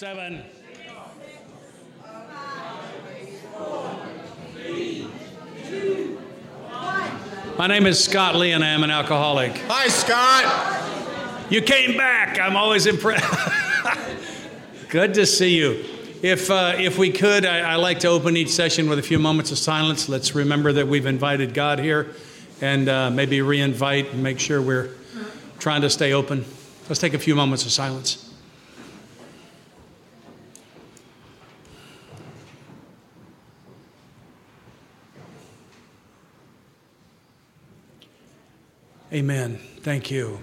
7. My name is Scott Lee, and I am an alcoholic. Hi, Scott. You came back. I'm always impressed. Good to see you. If we could, I like to open each session with a few moments of silence. Let's remember that we've invited God here, and maybe re-invite and make sure we're trying to stay open. Let's take a few moments of silence. Amen. Thank you.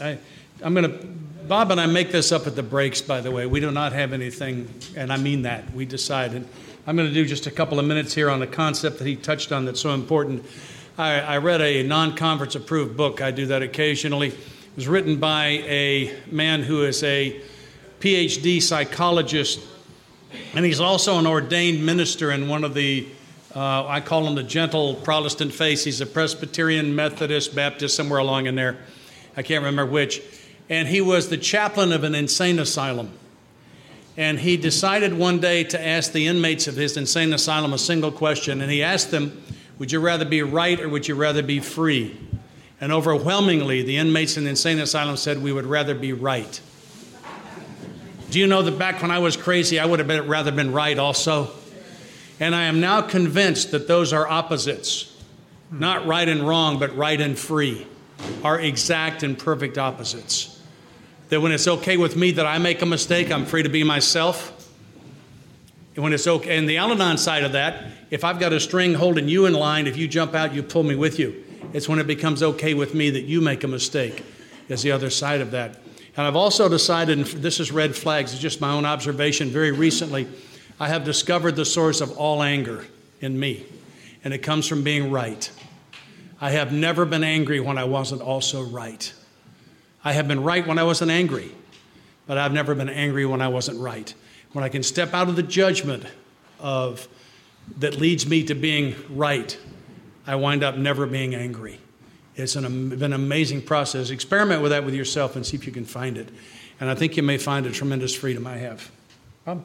Bob and I make this up at the breaks, by the way. We do not have anything, and I mean that. We decided. I'm going to do just a couple of minutes here on a concept that he touched on that's so important. I read a non-conference approved book. I do that occasionally. It was written by a man who is a PhD psychologist, and he's also an ordained minister in one of the I call him the gentle Protestant faith. He's a Presbyterian, Methodist, Baptist, somewhere along in there. I can't remember which. And he was the chaplain of an insane asylum. And he decided one day to ask the inmates of his insane asylum a single question. And he asked them, would you rather be right or would you rather be free? And overwhelmingly, the inmates in the insane asylum said, we would rather be right. Do you know that back when I was crazy, I would have rather been right also? And I am now convinced that those are opposites. Not right and wrong, but right and free are exact and perfect opposites. That when it's okay with me that I make a mistake, I'm free to be myself. And when it's okay, and the Al-Anon side of that, if I've got a string holding you in line, if you jump out, you pull me with you. It's when it becomes okay with me that you make a mistake, is the other side of that. And I've also decided, and this is red flags, it's just my own observation very recently, I have discovered the source of all anger in me, and it comes from being right. I have never been angry when I wasn't also right. I have been right when I wasn't angry, but I've never been angry when I wasn't right. When I can step out of the judgment that leads me to being right, I wind up never being angry. It's been an amazing process. Experiment with that with yourself and see if you can find it. And I think you may find a tremendous freedom I have. Bob?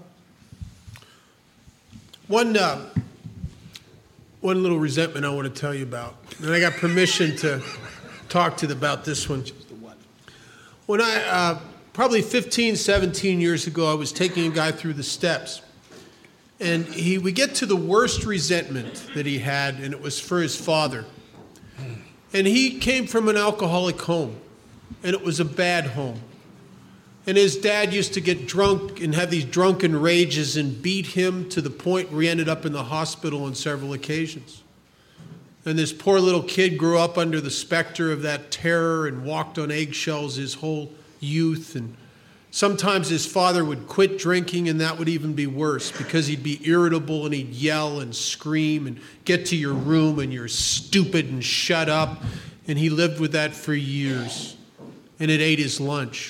One little resentment I want to tell you about, and I got permission to talk to you about this one. When I, probably 15, 17 years ago, I was taking a guy through the steps, and we get to the worst resentment that he had, and it was for his father. And he came from an alcoholic home, and it was a bad home. And his dad used to get drunk and have these drunken rages and beat him to the point where he ended up in the hospital on several occasions. And this poor little kid grew up under the specter of that terror and walked on eggshells his whole youth. And sometimes his father would quit drinking, and that would even be worse because he'd be irritable and he'd yell and scream and get to your room and you're stupid and shut up. And he lived with that for years, and it ate his lunch.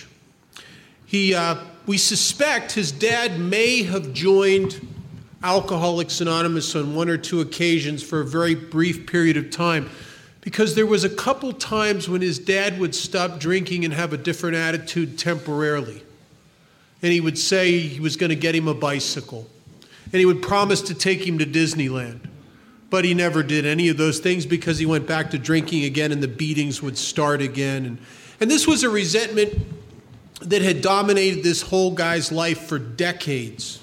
We suspect his dad may have joined Alcoholics Anonymous on one or two occasions for a very brief period of time, because there was a couple times when his dad would stop drinking and have a different attitude temporarily. And he would say he was going to get him a bicycle. And he would promise to take him to Disneyland. But he never did any of those things because he went back to drinking again and the beatings would start again. And this was a resentment that had dominated this whole guy's life for decades.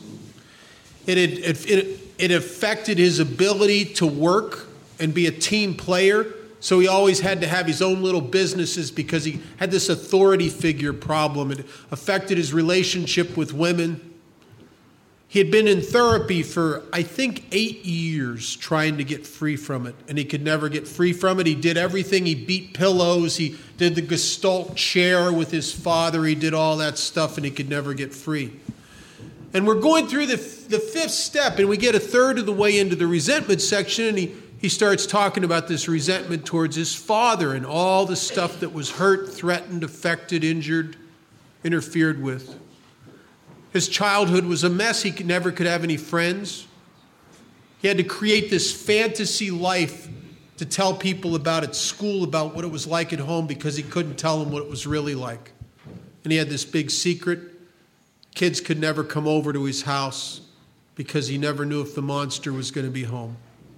It affected his ability to work and be a team player, so he always had to have his own little businesses because he had this authority figure problem. It affected his relationship with women. He had been in therapy for, I think, 8 years trying to get free from it, and he could never get free from it. He did everything. He beat pillows. He did the Gestalt chair with his father. He did all that stuff, and he could never get free. And we're going through the fifth step, and we get a third of the way into the resentment section, and he starts talking about this resentment towards his father and all the stuff that was hurt, threatened, affected, injured, interfered with. His childhood was a mess. He never could have any friends. He had to create this fantasy life to tell people about at school, about what it was like at home, because he couldn't tell them what it was really like. And he had this big secret. Kids could never come over to his house because he never knew if the monster was going to be home.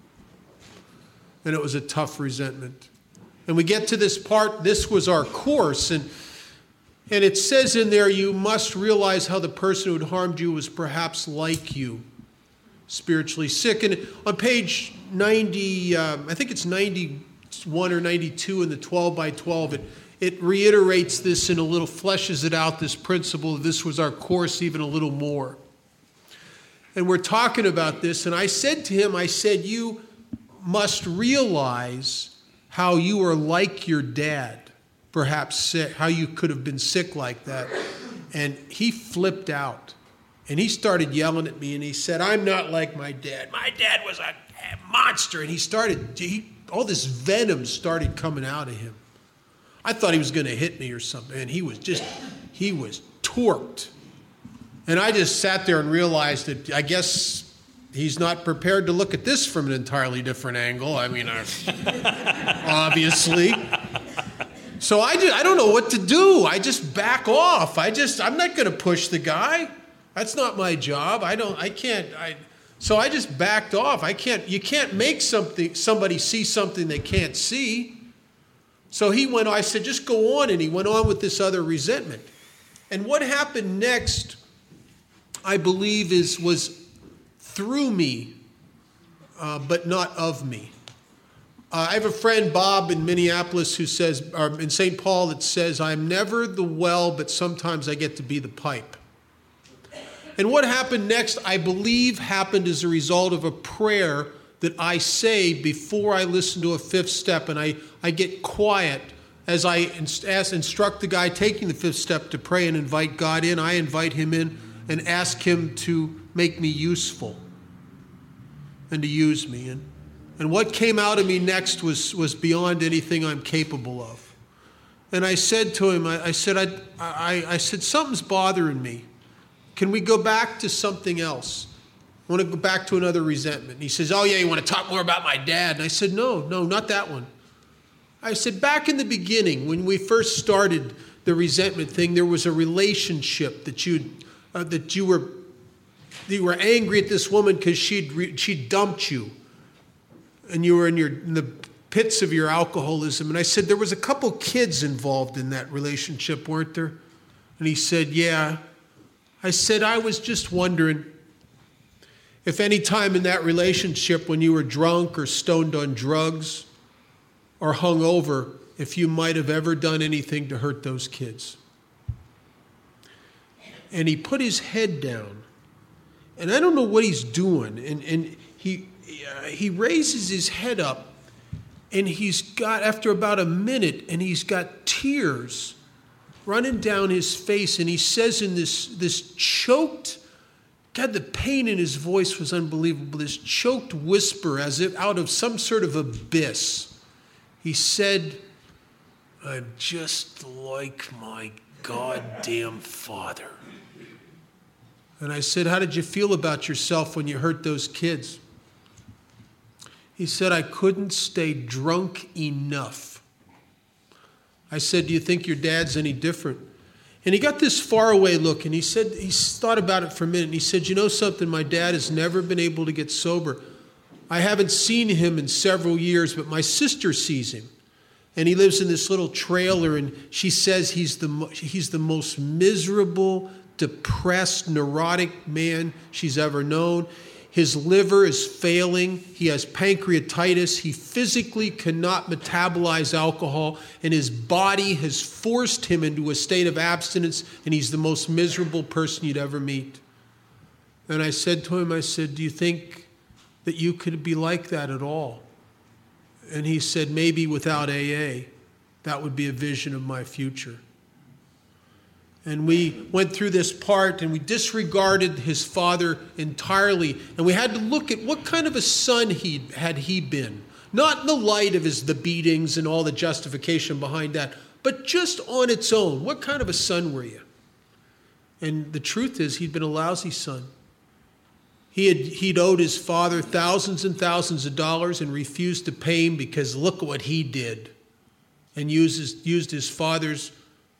And it was a tough resentment. And we get to this part, this was our course, and it says in there, you must realize how the person who had harmed you was perhaps like you, spiritually sick. And on page 90, I think it's 91 or 92 in the 12 by 12, it reiterates this and a little fleshes it out, this principle. This was our course even a little more. And we're talking about this, and I said to him, I said, you must realize how you are like your dad, perhaps sick, how you could have been sick like that. And he flipped out, and he started yelling at me, and he said, I'm not like my dad. My dad was a monster. And all this venom started coming out of him. I thought he was going to hit me or something, and he was torqued. And I just sat there and realized that I guess he's not prepared to look at this from an entirely different angle. I mean, obviously. So I don't know what to do. I just back off. I'm not going to push the guy. That's not my job. So I just backed off. You can't make somebody see something they can't see. So I said, just go on. And he went on with this other resentment. And what happened next, I believe, was through me, but not of me. I have a friend, Bob, in Minneapolis, who says, or in St. Paul, that says, I'm never the well, but sometimes I get to be the pipe. And what happened next, I believe, happened as a result of a prayer that I say before I listen to a fifth step, and I get quiet as I instruct the guy taking the fifth step to pray and invite God in. I invite him in and ask him to make me useful and to use me. And what came out of me next was beyond anything I'm capable of. And I said to him, I said, something's bothering me. Can we go back to something else? I want to go back to another resentment. And he says, oh yeah, you want to talk more about my dad? And I said, no, not that one. I said, back in the beginning, when we first started the resentment thing, there was a relationship that you were angry at this woman because she dumped you, and you were in the pits of your alcoholism. And I said, there was a couple kids involved in that relationship, weren't there? And he said, yeah. I said, I was just wondering if any time in that relationship when you were drunk or stoned on drugs or hungover, if you might have ever done anything to hurt those kids. And he put his head down, and I don't know what he's doing. And he raises his head up, and he's got, after about a minute, and he's got tears running down his face, and he says in this choked, God, the pain in his voice was unbelievable, this choked whisper as if out of some sort of abyss. He said, I'm just like my goddamn father. And I said, how did you feel about yourself when you hurt those kids? He said, I couldn't stay drunk enough. I said, do you think your dad's any different? And he got this faraway look, and he said, he thought about it for a minute, and he said, you know something, my dad has never been able to get sober. I haven't seen him in several years, but my sister sees him. And he lives in this little trailer, and she says he's the most miserable, depressed, neurotic man she's ever known. His liver is failing. He has pancreatitis. He physically cannot metabolize alcohol, and his body has forced him into a state of abstinence, and he's the most miserable person you'd ever meet. And I said to him, do you think that you could be like that at all? And he said, maybe without AA, that would be a vision of my future. And we went through this part, and we disregarded his father entirely. And we had to look at what kind of a son had he been. Not in the light of the beatings and all the justification behind that, but just on its own. What kind of a son were you? And the truth is, he'd been a lousy son. He'd owed his father thousands and thousands of dollars and refused to pay him because look at what he did. And used his father's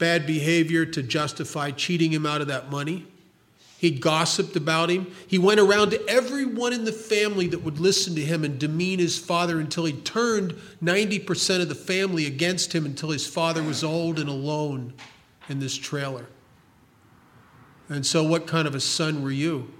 bad behavior to justify cheating him out of that money. He gossiped about him. He went around to everyone in the family that would listen to him and demean his father until he turned 90% of the family against him until his father was old and alone in this trailer. And so what kind of a son were you?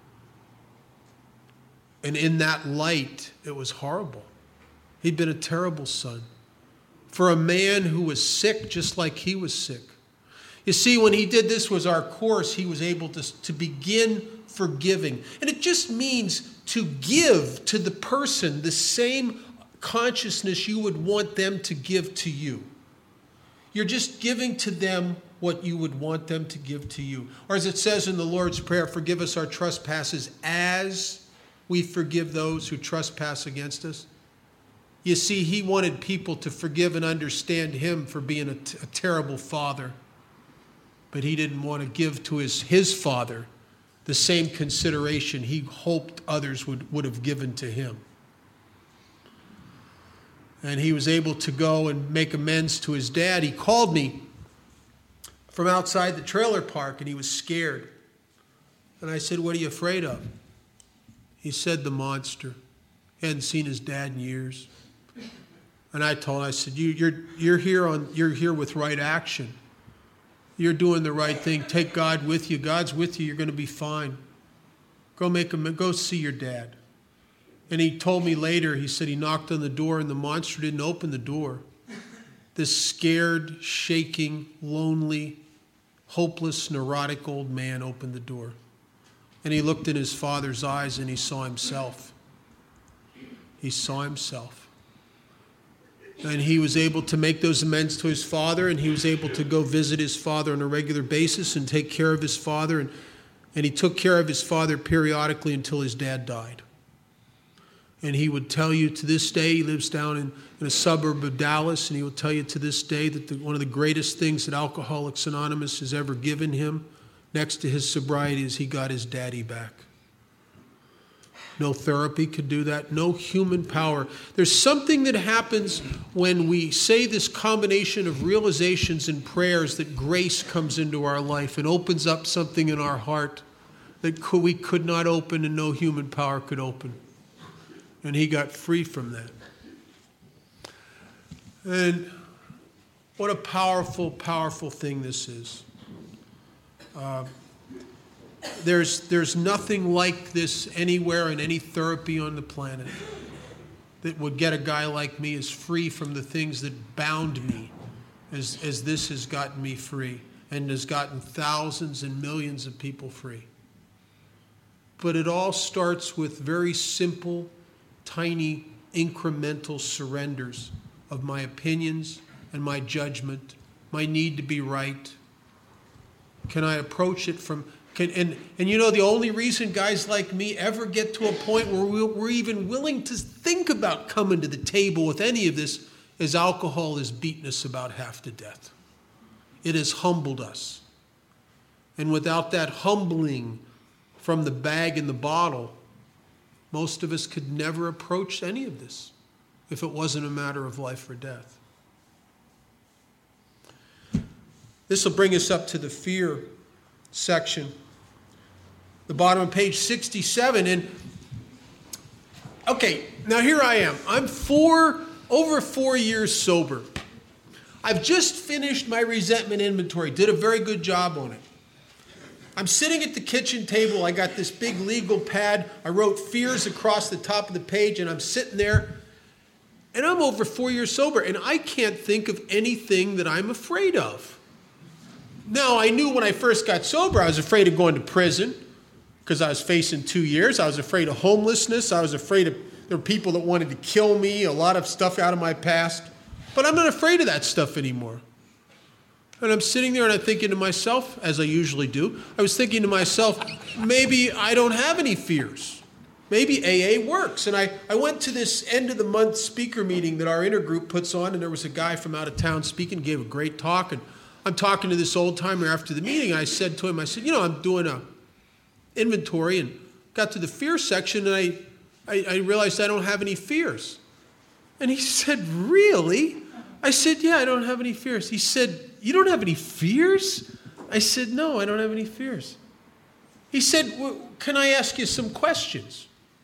And in that light, it was horrible. He'd been a terrible son for a man who was sick just like he was sick. You see, when he did this was our course, he was able to begin forgiving. And it just means to give to the person the same consciousness you would want them to give to you. You're just giving to them what you would want them to give to you. Or as it says in the Lord's Prayer, forgive us our trespasses as we forgive those who trespass against us. You see, he wanted people to forgive and understand him for being a terrible father. But he didn't want to give to his father the same consideration he hoped others would have given to him. And he was able to go and make amends to his dad. He called me from outside the trailer park, and he was scared. And I said, "What are you afraid of?" He said, "The monster." He hadn't seen his dad in years. And I told him, I said, you're here with right action. You're doing the right thing. Take God with you. God's with you. You're going to be fine. Go see your dad. And he told me later, he said he knocked on the door and the monster didn't open the door. This scared, shaking, lonely, hopeless, neurotic old man opened the door. And he looked in his father's eyes and he saw himself. He saw himself. And he was able to make those amends to his father, and he was able to go visit his father on a regular basis and take care of his father. And he took care of his father periodically until his dad died. And he would tell you to this day, he lives down in a suburb of Dallas, and he will tell you to this day that one of the greatest things that Alcoholics Anonymous has ever given him, next to his sobriety, is he got his daddy back. No therapy could do that. No human power. There's something that happens when we say this combination of realizations and prayers that grace comes into our life and opens up something in our heart that we could not open and no human power could open. And he got free from that. And what a powerful, powerful thing this is. There's nothing like this anywhere in any therapy on the planet that would get a guy like me as free from the things that bound me as this has gotten me free and has gotten thousands and millions of people free. But it all starts with very simple, tiny, incremental surrenders of my opinions and my judgment, my need to be right. Can I approach it from... And you know, the only reason guys like me ever get to a point where we're even willing to think about coming to the table with any of this is alcohol has beaten us about half to death. It has humbled us. And without that humbling from the bag and the bottle, most of us could never approach any of this if it wasn't a matter of life or death. This will bring us up to the fear section. The bottom of page 67. And okay, now here I am. I'm over 4 years sober. I've just finished my resentment inventory. Did a very good job on it. I'm sitting at the kitchen table. I got this big legal pad. I wrote fears across the top of the page, and I'm sitting there. And I'm over 4 years sober, and I can't think of anything that I'm afraid of. Now, I knew when I first got sober, I was afraid of going to prison because I was facing 2 years. I was afraid of homelessness. I was afraid there were people that wanted to kill me, a lot of stuff out of my past. But I'm not afraid of that stuff anymore. And I'm sitting there and I'm thinking to myself, as I usually do, I was thinking to myself, maybe I don't have any fears. Maybe AA works. And I went to this end of the month speaker meeting that our intergroup puts on, and there was a guy from out of town speaking, gave a great talk. And I'm talking to this old timer after the meeting. I said to him, I'm doing a inventory and got to the fear section, and I realized I don't have any fears. And he said, "Really?" I said, "Yeah, I don't have any fears." He said, "You don't have any fears?" I said, "No, I don't have any fears." He said, "Well, can I ask you some questions?"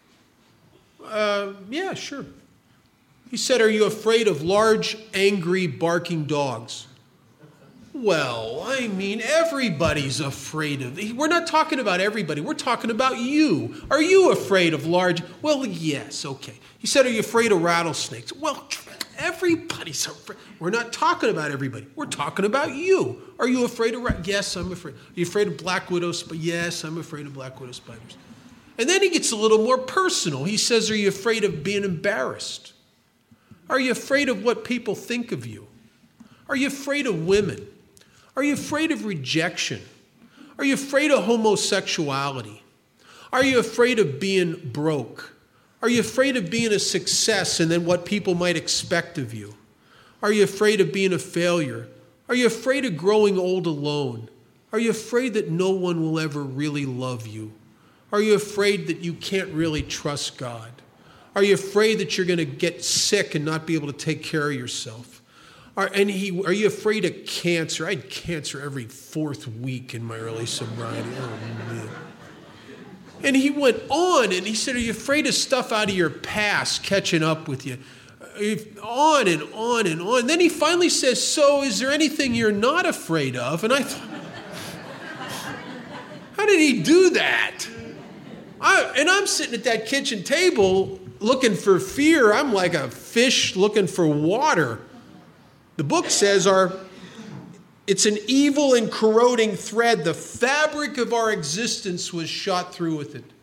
Yeah, sure. He said, "Are you afraid of large, angry, barking dogs?" Well, I mean, everybody's afraid of... We're not talking about everybody. We're talking about you. Are you afraid of large... Well, yes, okay. He said, "Are you afraid of rattlesnakes?" Well, everybody's afraid. We're not talking about everybody. We're talking about you. Are you afraid of... Yes, I'm afraid. Are you afraid of black widow spiders? Yes, I'm afraid of black widow spiders. And then he gets a little more personal. He says, "Are you afraid of being embarrassed? Are you afraid of what people think of you? Are you afraid of women? Are you afraid of rejection? Are you afraid of homosexuality? Are you afraid of being broke? Are you afraid of being a success and then what people might expect of you? Are you afraid of being a failure? Are you afraid of growing old alone? Are you afraid that no one will ever really love you? Are you afraid that you can't really trust God? Are you afraid that you're going to get sick and not be able to take care of yourself? Are you afraid of cancer? I had cancer every fourth week in my early sobriety. Oh, man. And he went on and he said, "Are you afraid of stuff out of your past catching up with you?" On and on and on. And then he finally says, "So is there anything you're not afraid of?" And I thought, how did he do that? I'm sitting at that kitchen table looking for fear. I'm like a fish looking for water. The book says it's an evil and corroding thread. The fabric of our existence was shot through with it.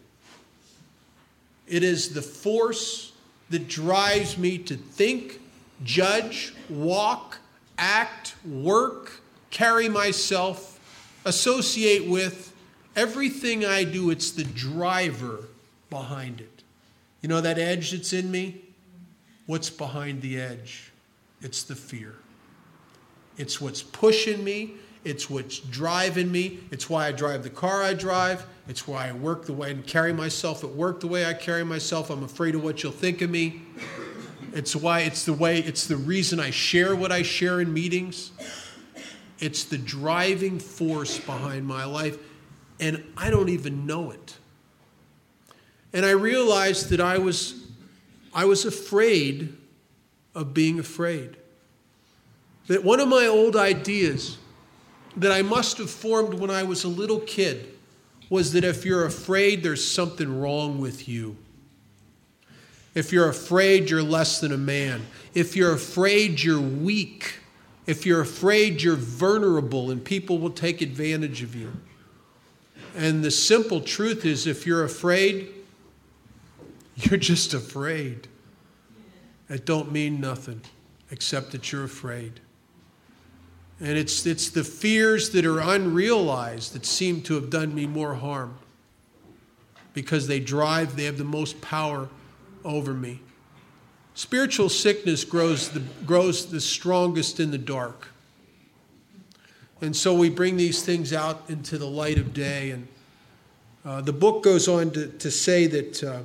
It is the force that drives me to think, judge, walk, act, work, carry myself, associate with. Everything I do, it's the driver behind it. You know that edge that's in me? What's behind the edge? It's the fear. It's what's pushing me. It's what's driving me. It's why I drive the car I drive. It's why I work the way and carry myself at work the way I carry myself. I'm afraid of what you'll think of me. It's the reason I share what I share in meetings. It's the driving force behind my life, and I don't even know it. And I realized that I was afraid of being afraid. That one of my old ideas that I must have formed when I was a little kid was that if you're afraid, there's something wrong with you. If you're afraid, you're less than a man. If you're afraid, you're weak. If you're afraid, you're vulnerable and people will take advantage of you. And the simple truth is, if you're afraid, you're just afraid. It don't mean nothing except that you're afraid. And it's the fears that are unrealized that seem to have done me more harm, because they have the most power over me. Spiritual sickness grows the strongest in the dark. And so we bring these things out into the light of day. And the book goes on to say that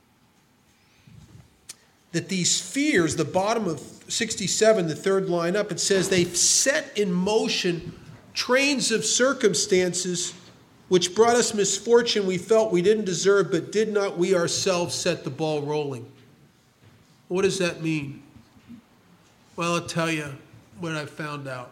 these fears, the bottom of 67, the third line up, it says they've set in motion trains of circumstances which brought us misfortune we felt we didn't deserve, but did not we ourselves set the ball rolling. What does that mean? Well, I'll tell you what I found out.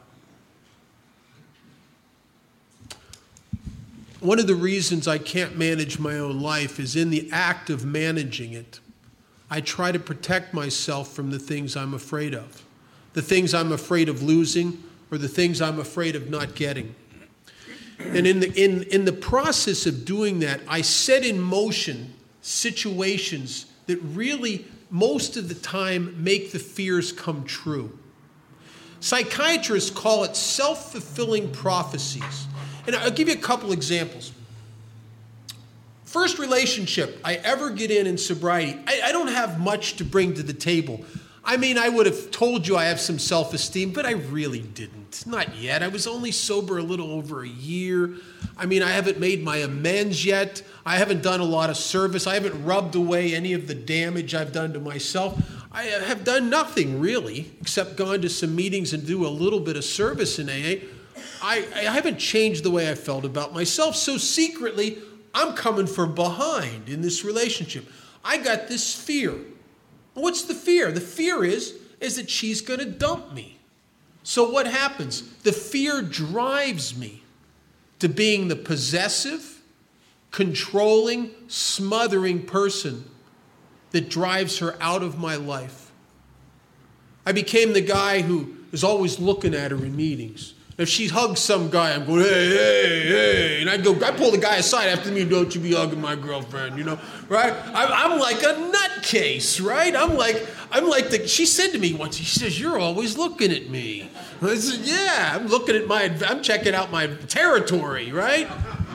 One of the reasons I can't manage my own life is in the act of managing it, I try to protect myself from the things I'm afraid of, the things I'm afraid of losing, or the things I'm afraid of not getting. And in the process of doing that, I set in motion situations that really, most of the time, make the fears come true. Psychiatrists call it self-fulfilling prophecies. And I'll give you a couple examples. First relationship I ever get in sobriety, I don't have much to bring to the table. I mean, I would have told you I have some self-esteem, but I really didn't. Not yet. I was only sober a little over a year. I mean, I haven't made my amends yet. I haven't done a lot of service. I haven't rubbed away any of the damage I've done to myself. I have done nothing really except gone to some meetings and do a little bit of service in AA. I haven't changed the way I felt about myself. So secretly, I'm coming from behind in this relationship. I got this fear. What's the fear? The fear is that she's going to dump me. So what happens? The fear drives me to being the possessive, controlling, smothering person that drives her out of my life. I became the guy who is always looking at her in meetings. If she hugs some guy, I'm going, hey, hey, hey. And I pull the guy aside after the meeting, don't you be hugging my girlfriend, right? I'm like a nutcase, right? She said to me once, she says, you're always looking at me. I said, yeah, I'm checking out my territory, right?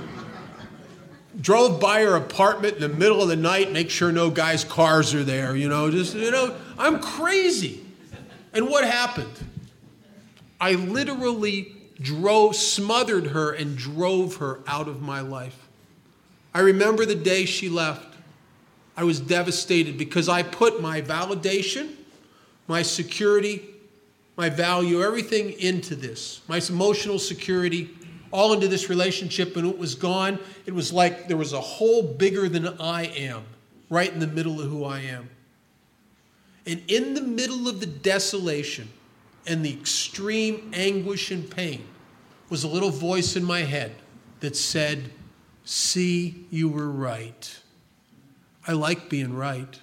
Drove by her apartment in the middle of the night, make sure no guys' cars are there, I'm crazy. And what happened? I literally smothered her and drove her out of my life. I remember the day she left. I was devastated because I put my validation, my security, my value, everything into this. My emotional security, all into this relationship, and it was gone. It was like there was a hole bigger than I am, right in the middle of who I am. And in the middle of the desolation and the extreme anguish and pain was a little voice in my head that said, see, you were right. I like being right.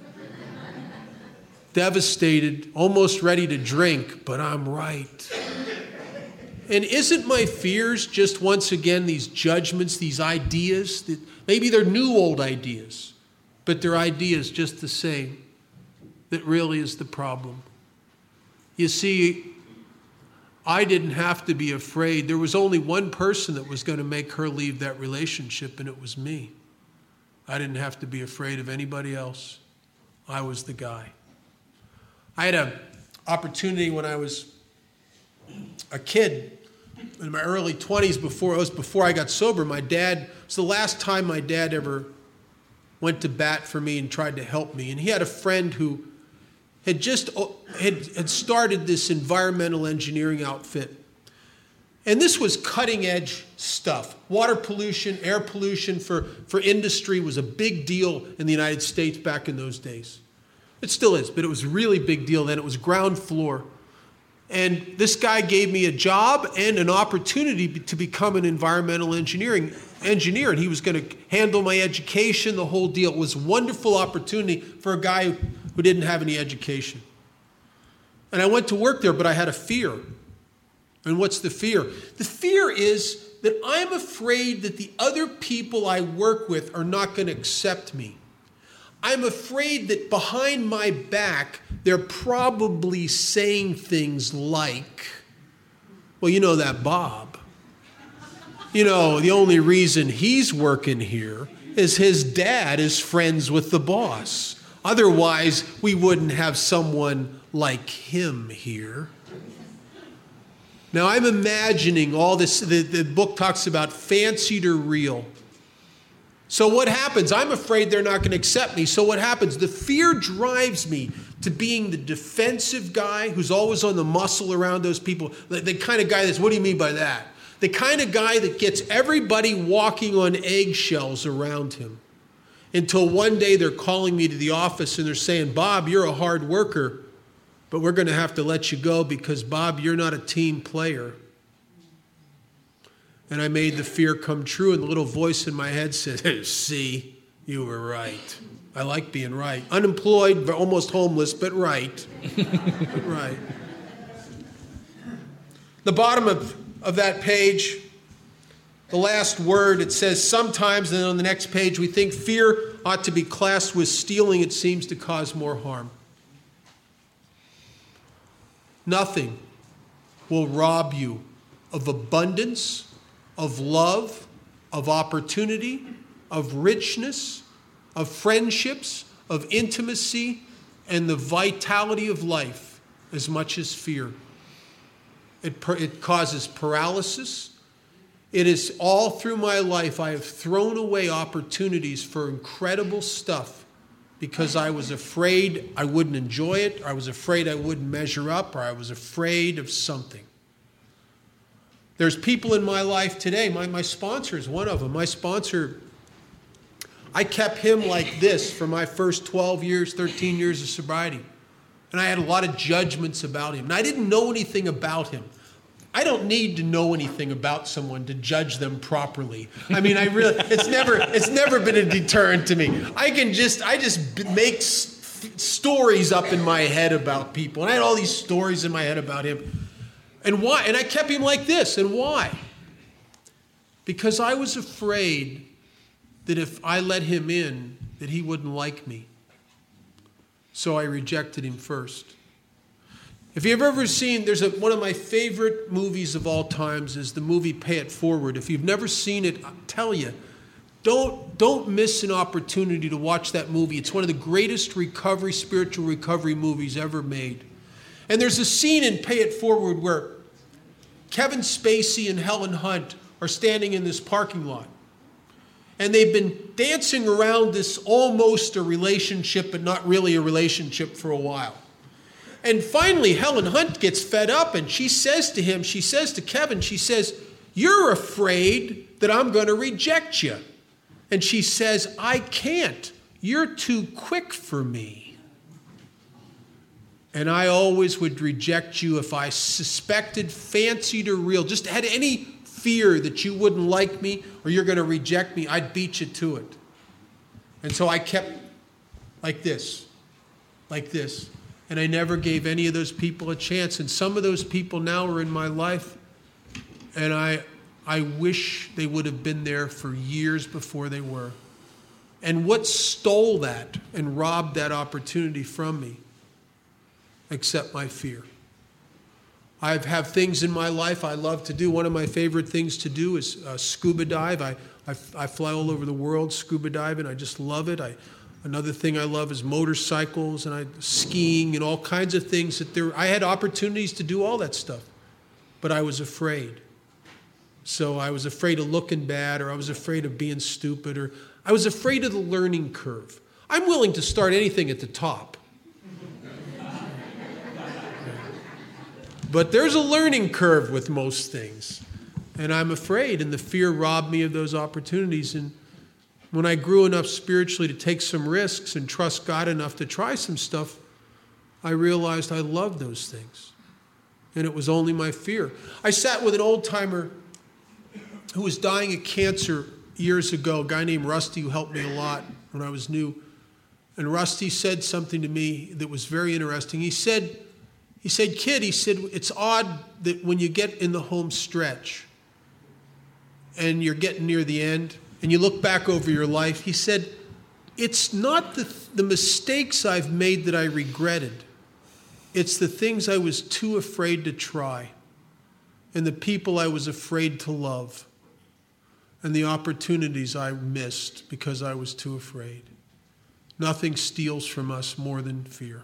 Devastated, almost ready to drink, but I'm right. And isn't my fears just once again these judgments, these ideas that maybe they're new old ideas, but they're ideas just the same that really is the problem. You see, I didn't have to be afraid. There was only one person that was going to make her leave that relationship, and it was me. I didn't have to be afraid of anybody else. I was the guy. I had an opportunity when I was a kid, in my early 20s, before I got sober. It was the last time my dad ever went to bat for me and tried to help me. And he had a friend who had started this environmental engineering outfit. And this was cutting edge stuff. Water pollution, air pollution for industry was a big deal in the United States back in those days. It still is, but it was a really big deal then. It was ground floor. And this guy gave me a job and an opportunity to become an environmental engineer, and he was going to handle my education, the whole deal. It was a wonderful opportunity for a guy who didn't have any education. And I went to work there, but I had a fear. And what's the fear? The fear is that I'm afraid that the other people I work with are not going to accept me. I'm afraid that behind my back, they're probably saying things like, well, you know that Bob. The only reason he's working here is his dad is friends with the boss. Otherwise, we wouldn't have someone like him here. Now, I'm imagining all this. The book talks about fancy to real. So what happens? I'm afraid they're not going to accept me. So what happens? The fear drives me to being the defensive guy who's always on the muscle around those people. The kind of guy that's, what do you mean by that? The kind of guy that gets everybody walking on eggshells around him. Until one day they're calling me to the office and they're saying, Bob, you're a hard worker, but we're going to have to let you go because, Bob, you're not a team player. And I made the fear come true, and the little voice in my head said, hey, see, you were right. I like being right. Unemployed, but almost homeless, but right. Right. The bottom of that page, the last word, it says, sometimes, and then on the next page, we think fear ought to be classed with stealing. It seems to cause more harm. Nothing will rob you of abundance, of love, of opportunity, of richness, of friendships, of intimacy, and the vitality of life as much as fear. It causes paralysis. It is all through my life I have thrown away opportunities for incredible stuff because I was afraid I wouldn't enjoy it, or I was afraid I wouldn't measure up, or I was afraid of something. There's people in my life today, my sponsor is one of them. My sponsor, I kept him like this for my first 12 years, 13 years of sobriety. And I had a lot of judgments about him. And I didn't know anything about him. I don't need to know anything about someone to judge them properly. I mean, it's never been a deterrent to me. I just make stories up in my head about people. And I had all these stories in my head about him. And why? And I kept him like this. And why? Because I was afraid that if I let him in, that he wouldn't like me. So I rejected him first. If you've ever seen, one of my favorite movies of all times is the movie Pay It Forward. If you've never seen it, I'll tell you, don't miss an opportunity to watch that movie. It's one of the greatest spiritual recovery movies ever made. And there's a scene in Pay It Forward where Kevin Spacey and Helen Hunt are standing in this parking lot. And they've been dancing around this almost a relationship, but not really a relationship for a while. And finally, Helen Hunt gets fed up and she says to Kevin, "You're afraid that I'm going to reject you." And she says, "I can't. You're too quick for me. And I always would reject you if I suspected, fancied, or real, just had any fear that you wouldn't like me or you're going to reject me, I'd beat you to it." And so I kept like this. And I never gave any of those people a chance. And some of those people now are in my life. And I wish they would have been there for years before they were. And what stole that and robbed that opportunity from me? Except my fear. I have things in my life I love to do. One of my favorite things to do is scuba dive. I fly all over the world scuba diving. I just love it. Another thing I love is motorcycles and skiing and all kinds of things. I had opportunities to do all that stuff, but I was afraid. So I was afraid of looking bad, or I was afraid of being stupid, or I was afraid of the learning curve. I'm willing to start anything at the top. But there's a learning curve with most things. And I'm afraid, and the fear robbed me of those opportunities. And when I grew enough spiritually to take some risks and trust God enough to try some stuff, I realized I loved those things. And it was only my fear. I sat with an old-timer who was dying of cancer years ago, a guy named Rusty, who helped me a lot when I was new. And Rusty said something to me that was very interesting. He said, "Kid," "it's odd that when you get in the home stretch and you're getting near the end and you look back over your life," he said, "it's not the mistakes I've made that I regretted. It's the things I was too afraid to try, and the people I was afraid to love, and the opportunities I missed because I was too afraid." Nothing steals from us more than fear.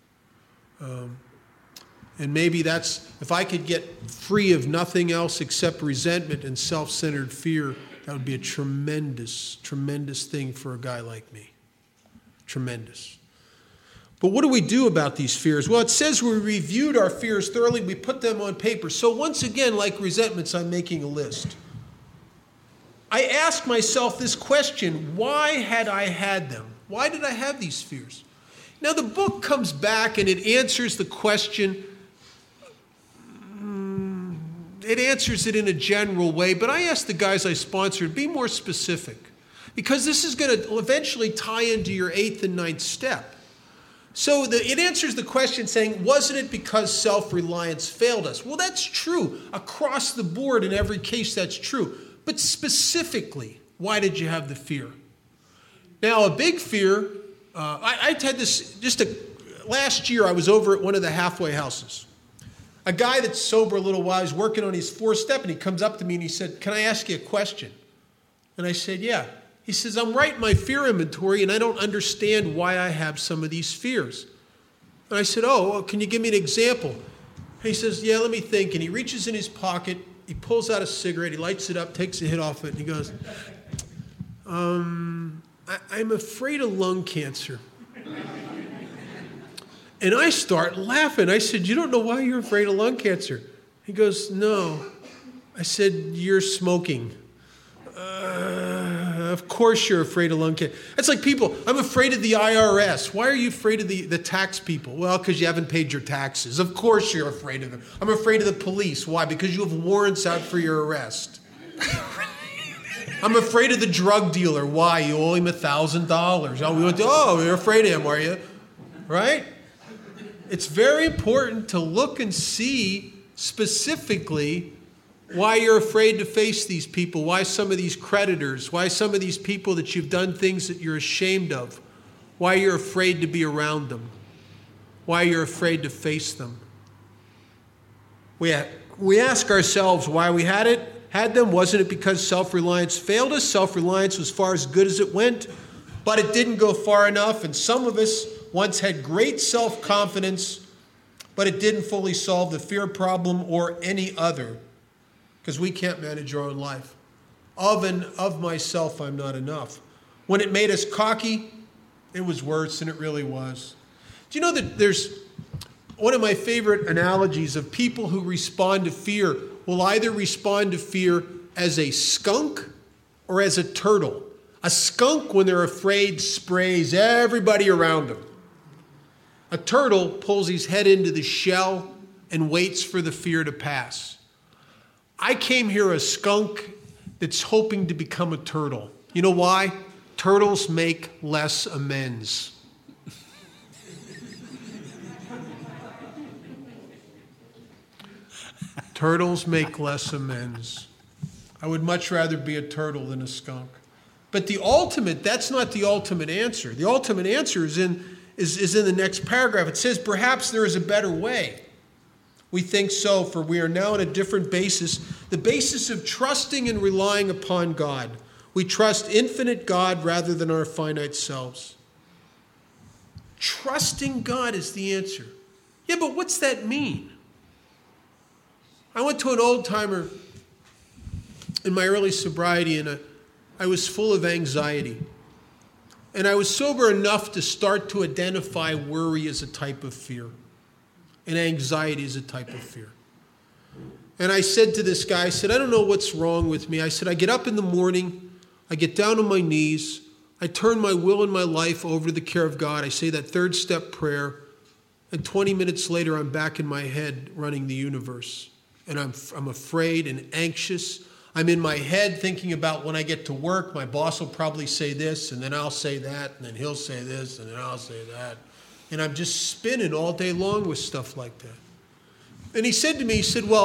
And maybe if I could get free of nothing else except resentment and self-centered fear, that would be a tremendous, tremendous thing for a guy like me. Tremendous. But what do we do about these fears? Well, it says we reviewed our fears thoroughly. We put them on paper. So once again, like resentments, I'm making a list. I asked myself this question: why had I had them? Why did I have these fears? Now, the book comes back and it answers the question. It answers it in a general way, but I asked the guys I sponsored, be more specific, because this is going to eventually tie into your 8th and 9th step. So it answers the question saying, wasn't it because self-reliance failed us? Well, that's true. Across the board, in every case, that's true. But specifically, why did you have the fear? Now, a big fear, I had this last year, I was over at one of the halfway houses. A guy that's sober a little while, he's working on his 4th step, and he comes up to me and he said, "Can I ask you a question?" And I said, "Yeah." He says, "I'm writing my fear inventory, and I don't understand why I have some of these fears." And I said, "Oh, well, can you give me an example?" And he says, "Yeah, let me think." And he reaches in his pocket, he pulls out a cigarette, he lights it up, takes a hit off it, and he goes, I'm afraid of lung cancer. And I start laughing. I said, you don't know why you're afraid of lung cancer? He goes, no. I said, you're smoking. Of course you're afraid of lung cancer. It's like people, I'm afraid of the IRS. Why are you afraid of the tax people? Well, because you haven't paid your taxes. Of course you're afraid of them. I'm afraid of the police. Why? Because you have warrants out for your arrest. I'm afraid of the drug dealer. Why? You owe him $1,000. Oh, you're afraid of him, are you? Right? It's very important to look and see specifically why you're afraid to face these people, why some of these creditors, why some of these people that you've done things that you're ashamed of, why you're afraid to be around them, why you're afraid to face them. We ask ourselves why we had them. Wasn't it because self-reliance failed us? Self-reliance was far as good as it went, but it didn't go far enough, and some of us once had great self-confidence, but it didn't fully solve the fear problem or any other, because we can't manage our own life. Of myself, I'm not enough. When it made us cocky, it was worse than it really was. Do you know that there's one of my favorite analogies of people who respond to fear will either respond to fear as a skunk or as a turtle. A skunk, when they're afraid, sprays everybody around them. A turtle pulls his head into the shell and waits for the fear to pass. I came here a skunk that's hoping to become a turtle. You know why? Turtles make less amends. Turtles make less amends. I would much rather be a turtle than a skunk. But that's not the ultimate answer. The ultimate answer is in the next paragraph. It says, perhaps there is a better way. We think so, for we are now on a different basis, the basis of trusting and relying upon God. We trust infinite God rather than our finite selves. Trusting God is the answer. Yeah, but what's that mean? I went to an old-timer in my early sobriety, and I was full of anxiety. And I was sober enough to start to identify worry as a type of fear. And anxiety is a type of fear. And I said to this guy, I said, I don't know what's wrong with me. I said, I get up in the morning, I get down on my knees, I turn my will and my life over to the care of God. I say that third step prayer, and 20 minutes later, I'm back in my head running the universe. And I'm afraid and anxious. I'm in my head thinking about when I get to work, my boss will probably say this, and then I'll say that, and then he'll say this, and then I'll say that. And I'm just spinning all day long with stuff like that. And he said to me,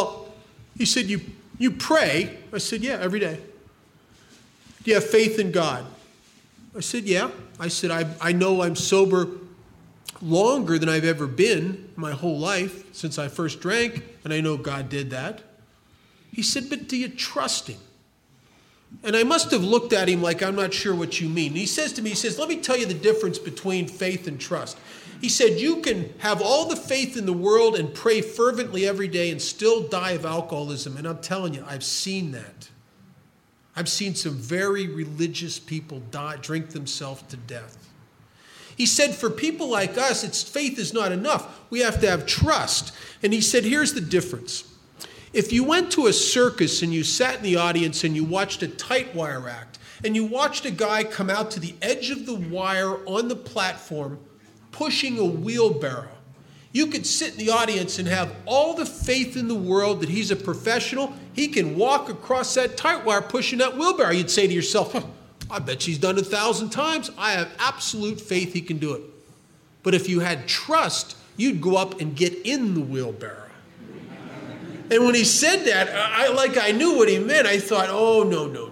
you pray? I said, yeah, every day. Do you have faith in God? I said, yeah. I said, I know I'm sober longer than I've ever been my whole life since I first drank, and I know God did that. He said, but do you trust him? And I must have looked at him like, I'm not sure what you mean. And he says to me, let me tell you the difference between faith and trust. He said, you can have all the faith in the world and pray fervently every day and still die of alcoholism. And I'm telling you, I've seen that. I've seen some very religious people drink themselves to death. He said, for people like us, faith is not enough. We have to have trust. And he said, here's the difference. If you went to a circus and you sat in the audience and you watched a tight wire act, and you watched a guy come out to the edge of the wire on the platform pushing a wheelbarrow, you could sit in the audience and have all the faith in the world that he's a professional. He can walk across that tight wire pushing that wheelbarrow. You'd say to yourself, I bet she's done it 1,000 times. I have absolute faith he can do it. But if you had trust, you'd go up and get in the wheelbarrow. And when he said that, I knew what he meant. I thought, oh, no.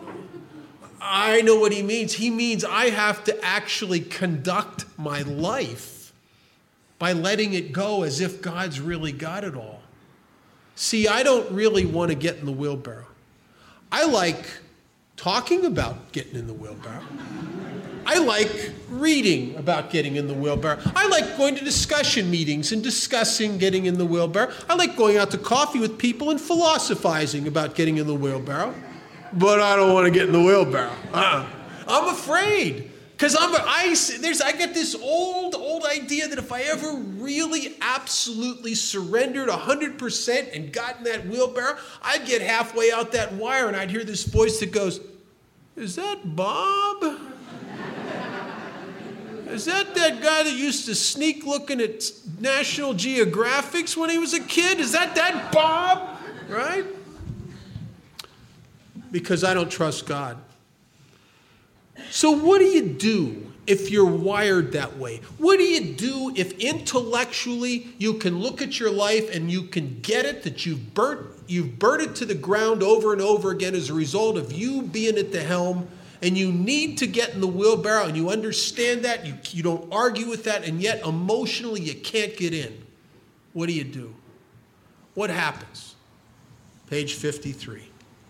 I know what he means. He means I have to actually conduct my life by letting it go as if God's really got it all. See, I don't really want to get in the wheelbarrow. I like talking about getting in the wheelbarrow. I like reading about getting in the wheelbarrow. I like going to discussion meetings and discussing getting in the wheelbarrow. I like going out to coffee with people and philosophizing about getting in the wheelbarrow. But I don't want to get in the wheelbarrow. I'm afraid. Because I get this old idea that if I ever really absolutely surrendered 100% and got in that wheelbarrow, I'd get halfway out that wire and I'd hear this voice that goes, "Is that Bob? Is that guy that used to sneak looking at National Geographics when he was a kid? Is that Bob?" Right? Because I don't trust God. So what do you do if you're wired that way? What do you do if intellectually you can look at your life and you can get it that you've burnt it to the ground over and over again as a result of you being at the helm, and you need to get in the wheelbarrow, and you understand that, you don't argue with that, and yet emotionally you can't get in? What do you do? What happens? Page 53.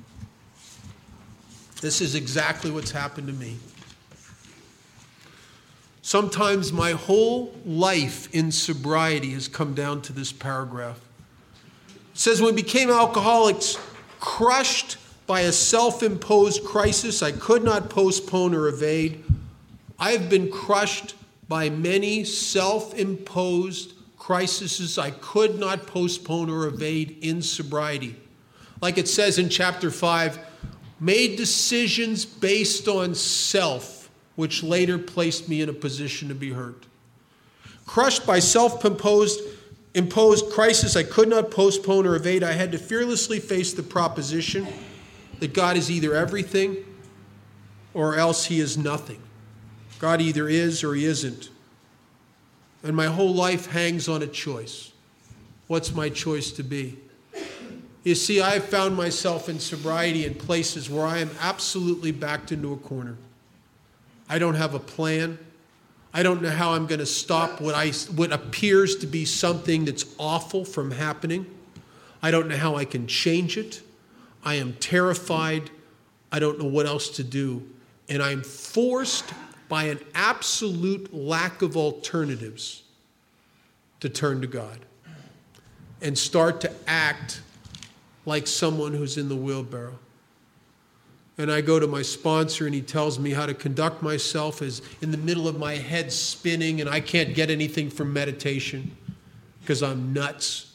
This is exactly what's happened to me. Sometimes my whole life in sobriety has come down to this paragraph. It says, "When we became alcoholics, crushed by a self-imposed crisis I could not postpone or evade, I have been crushed by many self-imposed crises I could not postpone or evade in sobriety." Like it says in chapter 5, made decisions based on self, which later placed me in a position to be hurt. Crushed by self-imposed crisis I could not postpone or evade, I had to fearlessly face the proposition that God is either everything or else he is nothing. God either is or he isn't. And my whole life hangs on a choice. What's my choice to be? You see, I have found myself in sobriety in places where I am absolutely backed into a corner. I don't have a plan. I don't know how I'm going to stop what appears to be something that's awful from happening. I don't know how I can change it. I am terrified. I don't know what else to do. And I'm forced by an absolute lack of alternatives to turn to God and start to act like someone who's in the wheelbarrow. And I go to my sponsor and he tells me how to conduct myself as in the middle of my head spinning and I can't get anything from meditation because I'm nuts.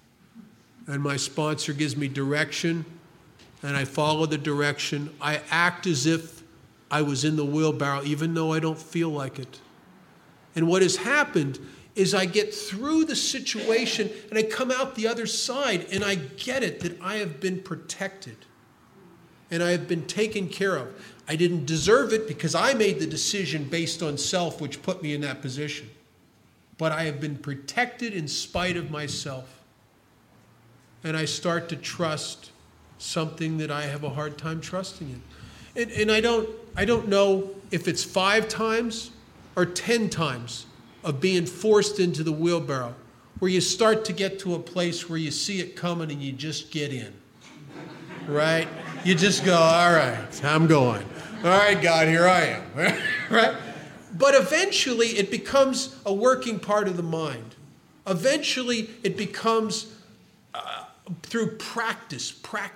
And my sponsor gives me direction and I follow the direction. I act as if I was in the wheelbarrow even though I don't feel like it. And what has happened is I get through the situation and I come out the other side and I get it that I have been protected and I have been taken care of. I didn't deserve it because I made the decision based on self which put me in that position. But I have been protected in spite of myself. And I start to trust something that I have a hard time trusting in. And I don't know if it's 5 times or 10 times of being forced into the wheelbarrow, where you start to get to a place where you see it coming and you just get in, right? You just go, all right, I'm going. All right, God, here I am, right? But eventually it becomes a working part of the mind. Eventually it becomes, through practice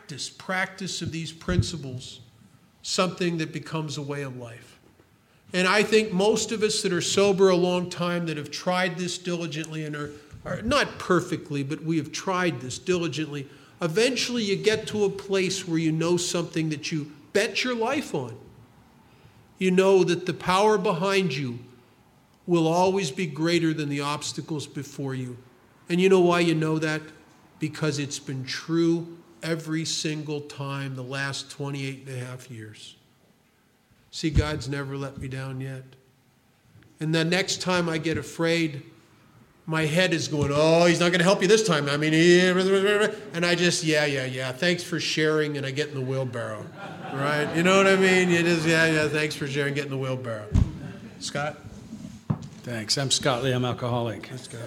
of these principles, something that becomes a way of life. And I think most of us that are sober a long time that have tried this diligently and are not perfectly, but we have tried this diligently, eventually you get to a place where you know something that you bet your life on. You know that the power behind you will always be greater than the obstacles before you. And you know why you know that? Because it's been true every single time the last 28 and a half years. See, God's never let me down yet. And the next time I get afraid, my head is going, oh, he's not going to help you this time. I mean, and I just, yeah, thanks for sharing, and I get in the wheelbarrow, right? You know what I mean? You just, yeah, thanks for sharing, get in the wheelbarrow. Scott? Thanks. I'm Scott Lee. I'm alcoholic.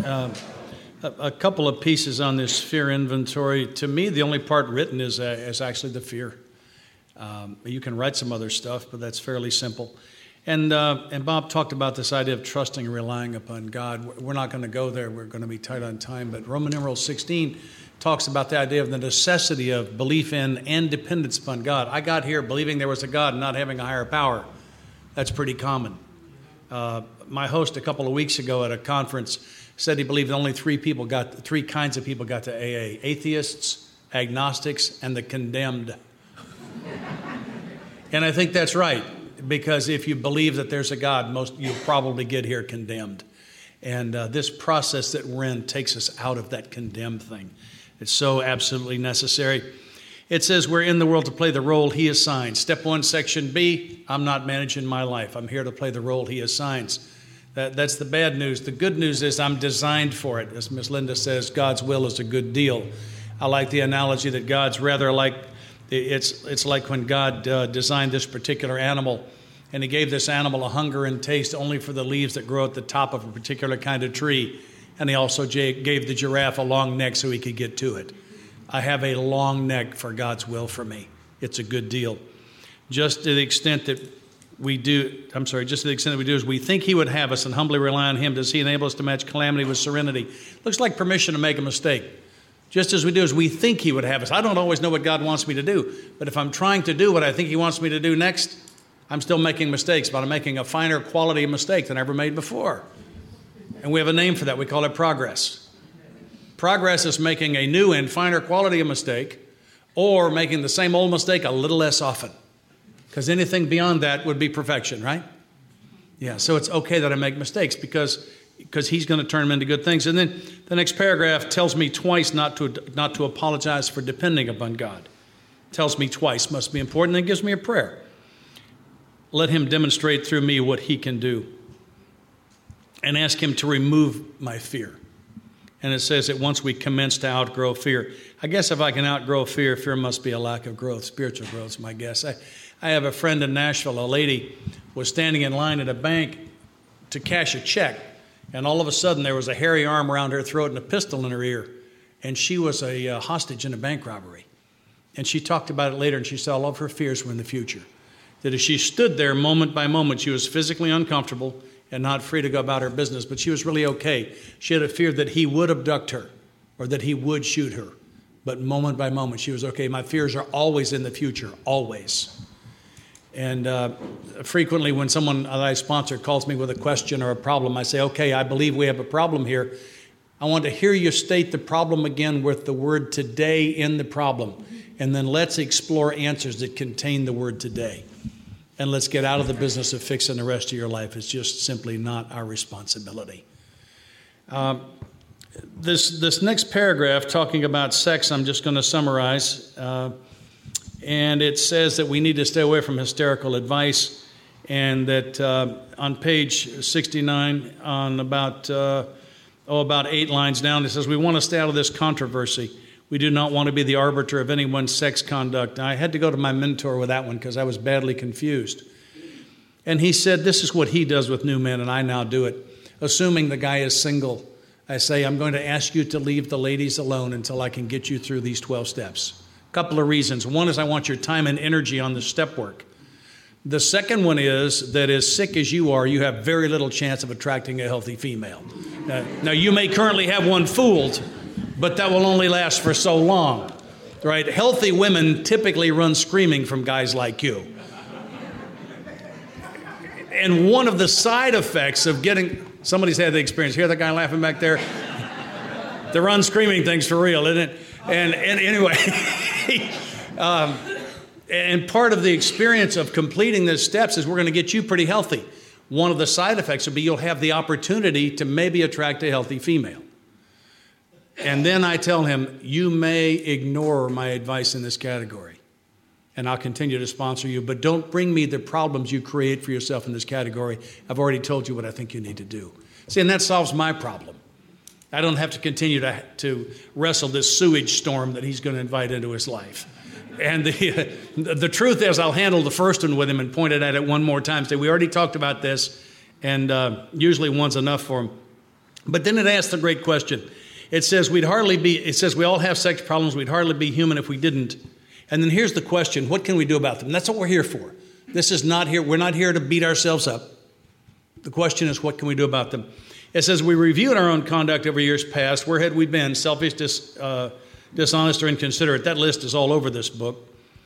A couple of pieces on this fear inventory. To me, the only part written is actually the fear. You can write some other stuff, but that's fairly simple. And Bob talked about this idea of trusting and relying upon God. We're not going to go there. We're going to be tight on time. But Roman numeral 16 talks about the idea of the necessity of belief in and dependence upon God. I got here believing there was a God and not having a higher power. That's pretty common. My host a couple of weeks ago at a conference said he believed only three kinds of people got to AA: atheists, agnostics, and the condemned. And I think that's right, because if you believe that there's a God, you'll probably get here condemned. And this process that we're in takes us out of that condemned thing. It's so absolutely necessary. It says we're in the world to play the role He assigns. Step 1, Section B, I'm not managing my life. I'm here to play the role He assigns. That's the bad news. The good news is I'm designed for it. As Miss Linda says, God's will is a good deal. I like the analogy that God's rather like, it's like when God designed this particular animal, and He gave this animal a hunger and taste only for the leaves that grow at the top of a particular kind of tree. And He also gave the giraffe a long neck so he could get to it. I have a long neck for God's will for me. It's a good deal. Just to the extent that we do is we think He would have us and humbly rely on Him. Does He enable us to match calamity with serenity? Looks like permission to make a mistake. Just as we do is we think He would have us. I don't always know what God wants me to do, but if I'm trying to do what I think He wants me to do next, I'm still making mistakes, but I'm making a finer quality of mistake than I ever made before. And we have a name for that. We call it progress. Progress is making a new and finer quality of mistake, or making the same old mistake a little less often. Because anything beyond that would be perfection, right? Yeah, so it's okay that I make mistakes because He's going to turn them into good things. And then the next paragraph tells me twice not to apologize for depending upon God. Tells me twice, must be important, and gives me a prayer. Let Him demonstrate through me what He can do. And ask Him to remove my fear. And it says that once we commence to outgrow fear, I guess if I can outgrow fear, fear must be a lack of growth. Spiritual growth is my guess. I have a friend in Nashville. A lady was standing in line at a bank to cash a check, and all of a sudden there was a hairy arm around her throat and a pistol in her ear, and she was a hostage in a bank robbery. And she talked about it later, and she said all of her fears were in the future. That as she stood there moment by moment, she was physically uncomfortable and not free to go about her business, but she was really okay. She had a fear that he would abduct her or that he would shoot her. But moment by moment, she was okay. My fears are always in the future, always. And frequently when someone that I sponsor calls me with a question or a problem, I say, okay, I believe we have a problem here. I want to hear you state the problem again with the word today in the problem. And then let's explore answers that contain the word today. And let's get out of the business of fixing the rest of your life. It's just simply not our responsibility. This next paragraph talking about sex, I'm just going to summarize. And it says that we need to stay away from hysterical advice. And that on page 69, on about 8 lines down, it says we want to stay out of this controversy. We do not want to be the arbiter of anyone's sex conduct. I had to go to my mentor with that one because I was badly confused. And he said, this is what he does with new men, and I now do it. Assuming the guy is single, I say, I'm going to ask you to leave the ladies alone until I can get you through these 12 steps. A couple of reasons. One is I want your time and energy on the step work. The second one is that as sick as you are, you have very little chance of attracting a healthy female. Now, you may currently have one fooled, but that will only last for so long, right? Healthy women typically run screaming from guys like you. And one of the side effects of getting, somebody's had the experience. Hear that guy laughing back there? The run screaming thing's for real, isn't it? And anyway, and part of the experience of completing the steps is we're going to get you pretty healthy. One of the side effects will be you'll have the opportunity to maybe attract a healthy female. And then I tell him, you may ignore my advice in this category, and I'll continue to sponsor you, but don't bring me the problems you create for yourself in this category. I've already told you what I think you need to do. See, and that solves my problem. I don't have to continue to wrestle this sewage storm that he's going to invite into his life. And the truth is I'll handle the first one with him and point it at it one more time. Say, we already talked about this, and usually one's enough for him. But then it asks the great question. It says we all have sex problems. We'd hardly be human if we didn't. And then here's the question, what can we do about them? That's what we're here for. We're not here to beat ourselves up. The question is, what can we do about them? It says we reviewed our own conduct over years past. Where had we been? Selfish, dishonest, or inconsiderate? That list is all over this book.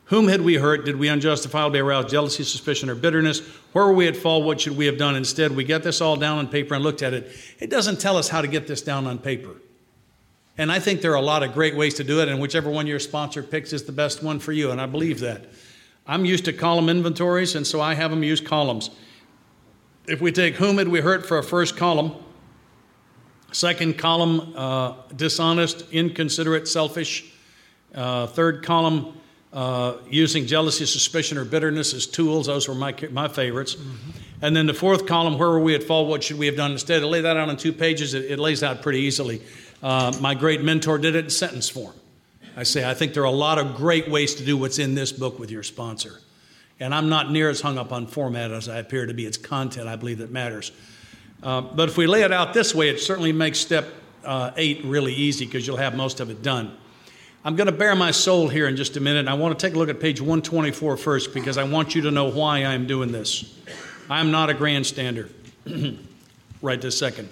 Whom had we hurt? Did we unjustifiably arouse jealousy, suspicion, or bitterness? Where were we at fault? What should we have done instead? We got this all down on paper and looked at it. It doesn't tell us how to get this down on paper. And I think there are a lot of great ways to do it, and whichever one your sponsor picks is the best one for you, and I believe that. I'm used to column inventories, and so I have them use columns. If we take whom had we hurt for a first column, second column, dishonest, inconsiderate, selfish. Third column, using jealousy, suspicion, or bitterness as tools. Those were my favorites. Mm-hmm. And then the fourth column, where were we at fault? What should we have done instead? To lay that out on 2 pages, it lays out pretty easily. My great mentor did it in sentence form. I think there are a lot of great ways to do what's in this book with your sponsor. And I'm not near as hung up on format as I appear to be. It's content, I believe, that matters. But if we lay it out this way, it certainly makes step 8 really easy because you'll have most of it done. I'm going to bare my soul here in just a minute. And I want to take a look at page 124 first because I want you to know why I'm doing this. I'm not a grandstander right this second.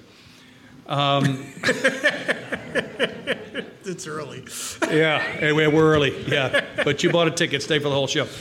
It's early. Yeah, anyway, we're early. Yeah, but you bought a ticket. Stay for the whole show.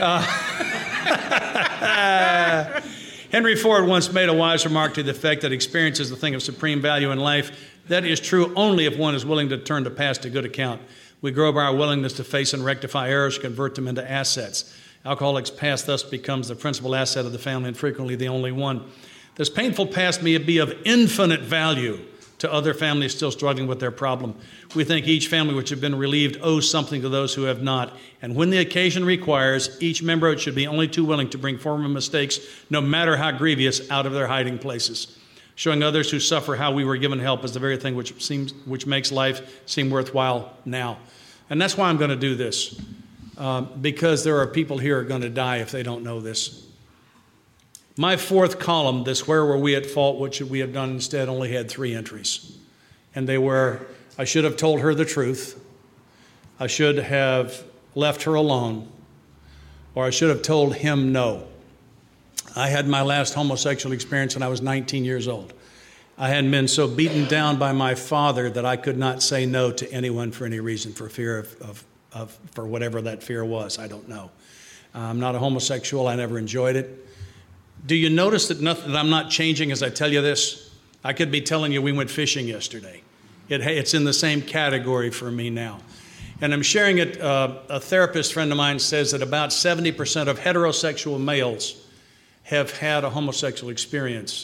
Henry Ford once made a wise remark to the effect that experience is the thing of supreme value in life. That is true only if one is willing to turn the past to good account. We grow by our willingness to face and rectify errors, convert them into assets. Alcoholic's past thus becomes the principal asset of the family and frequently the only one. This painful past may be of infinite value to other families still struggling with their problem. We think each family which has been relieved owes something to those who have not. And when the occasion requires, each member should be only too willing to bring former mistakes, no matter how grievous, out of their hiding places. Showing others who suffer how we were given help is the very thing which makes life seem worthwhile now. And that's why I'm going to do this, because there are people here who are going to die if they don't know this. My fourth column, this where were we at fault, what should we have done instead, only had 3 entries. And they were, I should have told her the truth, I should have left her alone, or I should have told him no. I had my last homosexual experience when I was 19 years old. I had been so beaten down by my father that I could not say no to anyone for any reason, for fear of for whatever that fear was. I don't know. I'm not a homosexual. I never enjoyed it. Do you notice that I'm not changing as I tell you this? I could be telling you we went fishing yesterday. It's in the same category for me now. And I'm sharing it. A therapist friend of mine says that about 70% of heterosexual males have had a homosexual experience.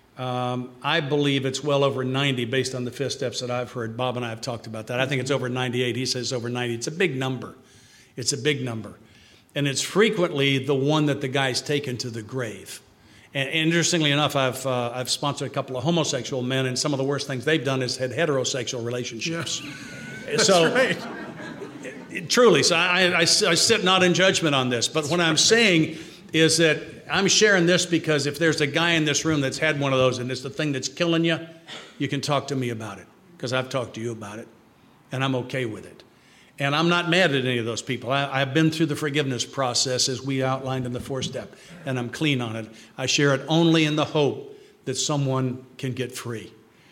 I believe it's well over 90 based on the 5 steps that I've heard. Bob and I have talked about that. I think it's over 98. He says over 90. It's a big number. It's a big number. And it's frequently the one that the guy's taken to the grave. And interestingly enough, I've sponsored a couple of homosexual men, and some of the worst things they've done is had heterosexual relationships. Yes. So, right. Truly, so I sit not in judgment on this. But what I'm saying is that I'm sharing this because if there's a guy in this room that's had one of those and it's the thing that's killing you, you can talk to me about it because I've talked to you about it, and I'm okay with it. And I'm not mad at any of those people. I've been through the forgiveness process as we outlined in the 4th step, and I'm clean on it. I share it only in the hope that someone can get free.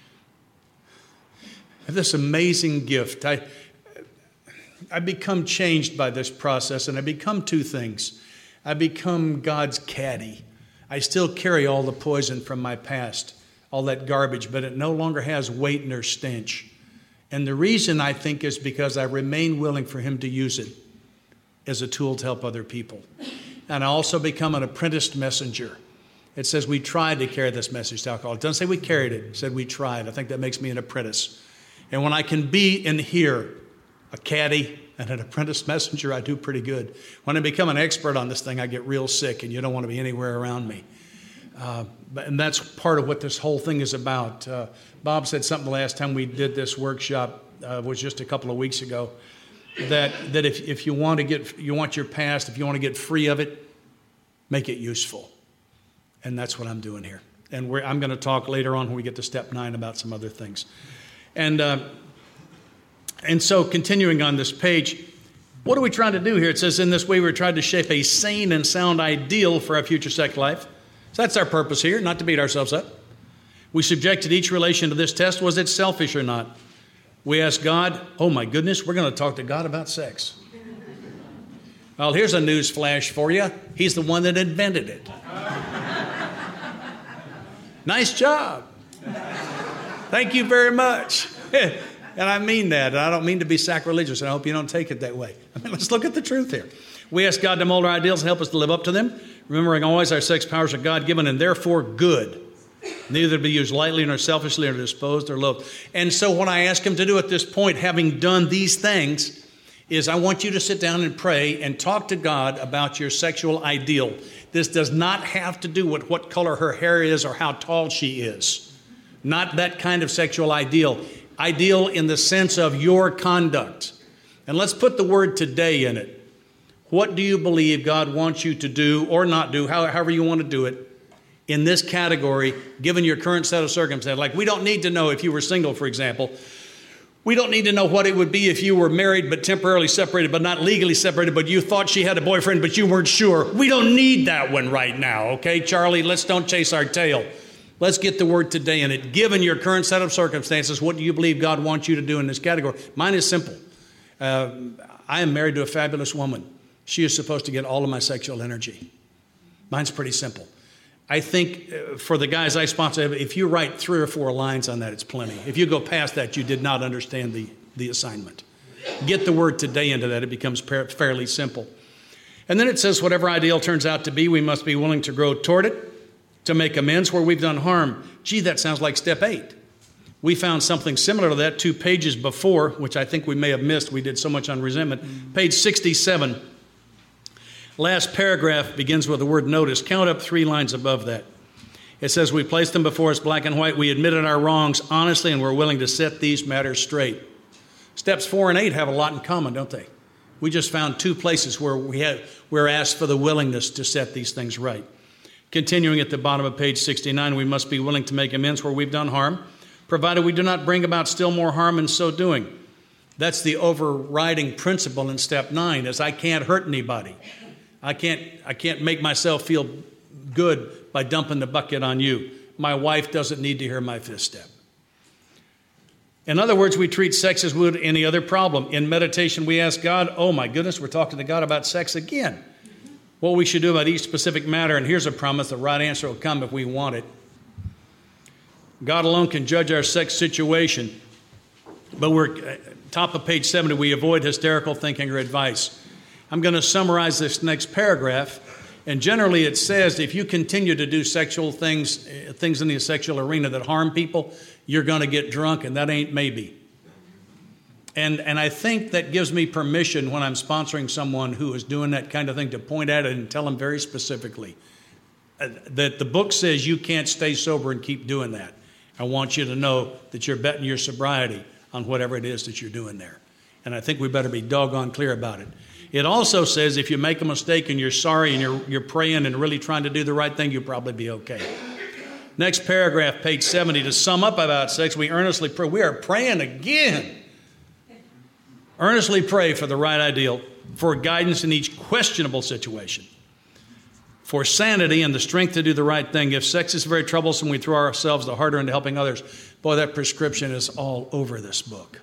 I have this amazing gift. I become changed by this process, and I become 2 things. I become God's caddy. I still carry all the poison from my past, all that garbage, but it no longer has weight nor stench. And the reason, I think, is because I remain willing for him to use it as a tool to help other people. And I also become an apprenticed messenger. It says we tried to carry this message to alcohol. It doesn't say we carried it. It said we tried. I think that makes me an apprentice. And when I can be in here a caddy and an apprenticed messenger, I do pretty good. When I become an expert on this thing, I get real sick, and you don't want to be anywhere around me. And that's part of what this whole thing is about. Bob said something the last time we did this workshop, was just a couple of weeks ago, that if you want your past, if you want to get free of it, make it useful. And that's what I'm doing here. And I'm going to talk later on when we get to step 9 about some other things. And so continuing on this page, what are we trying to do here? It says in this way we're trying to shape a sane and sound ideal for our future sex life. So that's our purpose here, not to beat ourselves up. We subjected each relation to this test. Was it selfish or not? We asked God, oh my goodness, we're going to talk to God about sex. Well, here's a news flash for you. He's the one that invented it. Nice job. Thank you very much. And I mean that. And I don't mean to be sacrilegious, and I hope you don't take it that way. I mean, let's look at the truth here. We ask God to mold our ideals and help us to live up to them, remembering always our sex powers are God-given and therefore good, neither to be used lightly nor selfishly or disposed or loathed. And so what I ask him to do at this point, having done these things, is I want you to sit down and pray and talk to God about your sexual ideal. This does not have to do with what color her hair is or how tall she is. Not that kind of sexual ideal. Ideal in the sense of your conduct. And let's put the word today in it. What do you believe God wants you to do or not do, however you want to do it, in this category, given your current set of circumstances? Like, we don't need to know if you were single, for example. We don't need to know what it would be if you were married but temporarily separated, but not legally separated, but you thought she had a boyfriend but you weren't sure. We don't need that one right now, okay, Charlie? Let's don't chase our tail. Let's get the word today in it. Given your current set of circumstances, what do you believe God wants you to do in this category? Mine is simple. I am married to a fabulous woman. She is supposed to get all of my sexual energy. Mine's pretty simple. I think for the guys I sponsor, if you write 3 or 4 lines on that, it's plenty. If you go past that, you did not understand the assignment. Get the word today into that. It becomes fairly simple. And then it says, whatever ideal turns out to be, we must be willing to grow toward it, to make amends where we've done harm. Gee, that sounds like step 8. We found something similar to that 2 pages before, which I think we may have missed. We did so much on resentment. Page 67. Last paragraph begins with the word notice. Count up 3 lines above that. It says, we placed them before us black and white. We admitted our wrongs honestly, and we're willing to set these matters straight. Steps 4 and 8 have a lot in common, don't they? We just found 2 places where we're asked for the willingness to set these things right. Continuing at the bottom of page 69, we must be willing to make amends where we've done harm, provided we do not bring about still more harm in so doing. That's the overriding principle in step 9, is I can't hurt anybody. I can't make myself feel good by dumping the bucket on you. My wife doesn't need to hear my 5th step. In other words, we treat sex as we would any other problem. In meditation, we ask God, oh my goodness, we're talking to God about sex again. What we should do about each specific matter, and here's a promise, the right answer will come if we want it. God alone can judge our sex situation, but we're top of page 70, we avoid hysterical thinking or advice. I'm going to summarize this next paragraph, and generally it says if you continue to do sexual things in the sexual arena that harm people, you're going to get drunk, and that ain't maybe. And I think that gives me permission when I'm sponsoring someone who is doing that kind of thing to point at it and tell them very specifically that the book says you can't stay sober and keep doing that. I want you to know that you're betting your sobriety on whatever it is that you're doing there. And I think we better be doggone clear about it. It also says if you make a mistake and you're sorry and you're praying and really trying to do the right thing, you'll probably be okay. Next paragraph, page 70, to sum up about sex, we earnestly pray. We are praying again. Earnestly pray for the right ideal, for guidance in each questionable situation, for sanity and the strength to do the right thing. If sex is very troublesome, we throw ourselves the harder into helping others. Boy, that prescription is all over this book.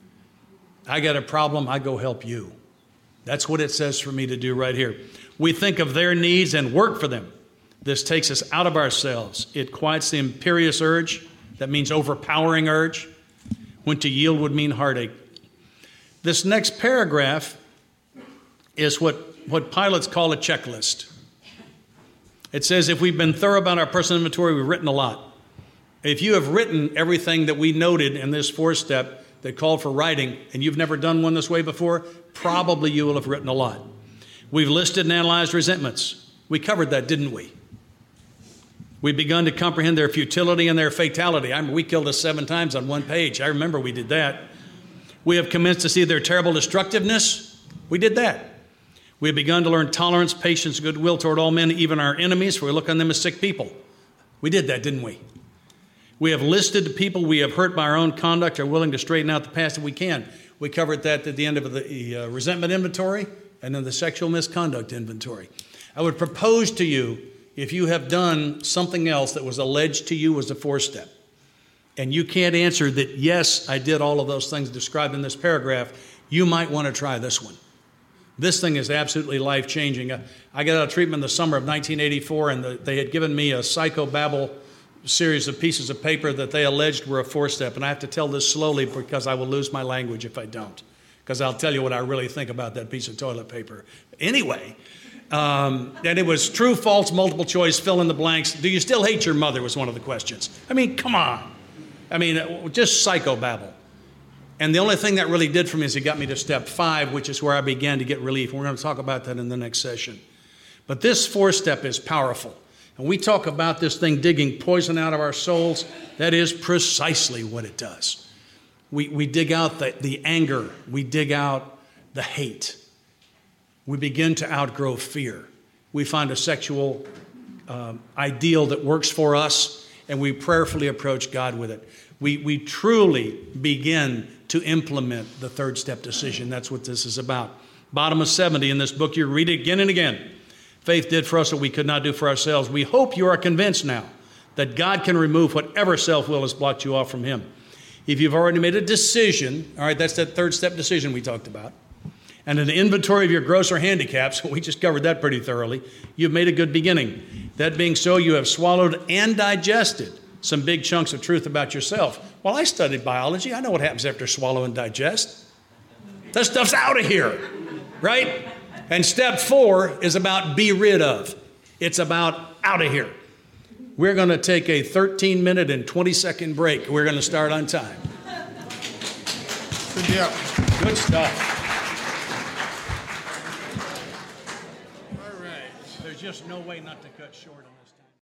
I got a problem, I go help you. That's what it says for me to do right here. We think of their needs and work for them. This takes us out of ourselves. It quiets the imperious urge. That means overpowering urge. When to yield would mean heartache. This next paragraph is what pilots call a checklist. It says if we've been thorough about our personal inventory, we've written a lot. If you have written everything that we noted in this 4th step that called for writing, and you've never done one this way before, probably you will have written a lot. We've listed and analyzed resentments. We covered that, didn't we? We've begun to comprehend their futility and their fatality. We killed us 7 times on 1 page. I remember we did that. We have commenced to see their terrible destructiveness. We did that. We have begun to learn tolerance, patience, goodwill toward all men, even our enemies, for we look on them as sick people. We did that, didn't we? We have listed the people we have hurt by our own conduct, are willing to straighten out the past if we can. We covered that at the end of the resentment inventory and then the sexual misconduct inventory. I would propose to you, if you have done something else that was alleged to you as a 4th step, and you can't answer that, yes, I did all of those things described in this paragraph, you might want to try this one. This thing is absolutely life-changing. I got out of treatment in the summer of 1984, and they had given me a psychobabble series of pieces of paper that they alleged were a 4-step. And I have to tell this slowly because I will lose my language if I don't, because I'll tell you what I really think about that piece of toilet paper. Anyway, and it was true, false, multiple choice, fill in the blanks. Do you still hate your mother was one of the questions. I mean, come on. I mean, just psychobabble. And the only thing that really did for me is it got me to step 5, which is where I began to get relief. We're going to talk about that in the next session. But this 4-step is powerful. And we talk about this thing digging poison out of our souls. That is precisely what it does. We dig out the anger. We dig out the hate. We begin to outgrow fear. We find a sexual ideal that works for us, and we prayerfully approach God with it. We truly begin to implement the 3rd-step decision. That's what this is about. Bottom of 70 in this book, you read it again and again. Faith did for us what we could not do for ourselves. We hope you are convinced now that God can remove whatever self-will has blocked you off from him. If you've already made a decision, all right, that's that 3rd-step decision we talked about, and an inventory of your grosser handicaps, we just covered that pretty thoroughly, you've made a good beginning. That being so, you have swallowed and digested some big chunks of truth about yourself. Well, I studied biology. I know what happens after swallow and digest. That stuff's out of here, right? And step 4 is about be rid of. It's about out of here. We're going to take a 13-minute and 20-second break. We're going to start on time. Good deal. Good stuff. There's just no way not to cut short on that.